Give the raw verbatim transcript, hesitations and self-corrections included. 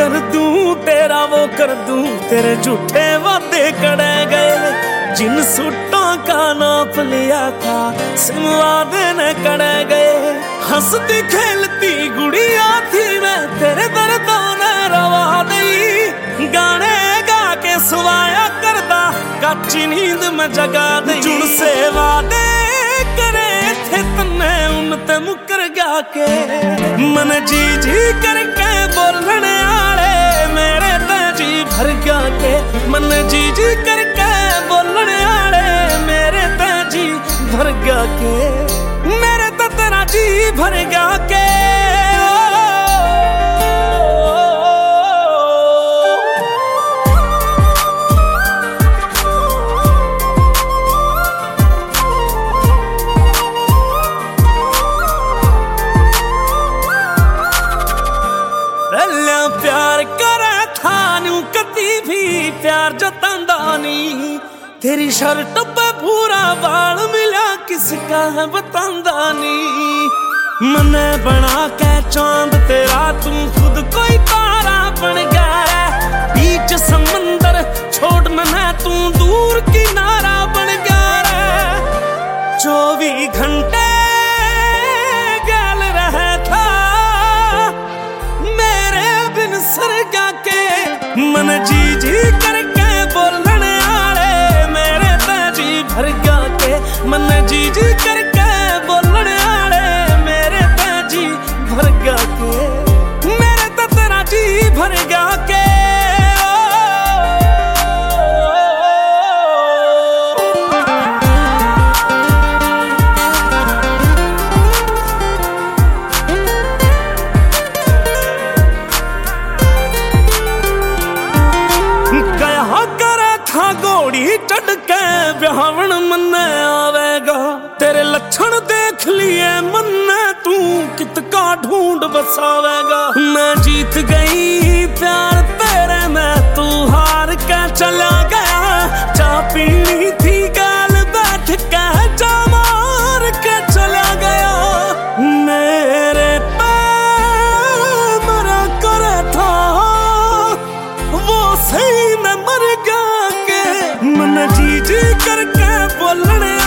कर दूं तेरा वो कर दूं, तेरे झूठे वादे कड़े गए। जिन सूटों का नाप लिया था सिम वादे न कड़े गए। हंसती खेलती गुड़िया थी मैं, तेरे दर्दों ने रवा दई। गाने गा के सुवाया करदा, कच्ची नींद में जगा दई। जुड़ से वादे करे थे तन्ने उन ते मुकर गा के। मन जी जी करके बोलने आले मेरे ते जी भर गा के। मन जी जी करके बोलने आले मेरे ते जी भर गा के। मेरे ते तेरा जी भर गा के। प्यार करे था न्यू कदी भी प्यार जतांदा नी। तेरी शर्ट पे पूरा बाल मिला किसका है बतांदा नी। मने बना के चांद तेरा तू खुद कोई तारा बन गया। बीच समंदर छोड़ मने तू दूर किनारा बन गया। चौबीस घंटे गल रहे था सरगा के। मन जी जी करके बोलने आले मेरे ते जी भर गा के। मन जी जी करके बोलने आले मेरे ते जी भर गा के। मेरे ते तेरा जी भर गा के। घोड़ी चढ़ के ब्याहवन मन्ने आवेगा। तेरे लक्षण देख लिए मन्ने तू कितका ढूंढ बसावेगा। मैं जीत गई प्यार तेरे में तू हार के चला गया। चा पीनी थी गाल बैठ के चा मार के चला गया। मेरे पे मरा करे था वो सही में मर गया। मन जी जी करके बोलने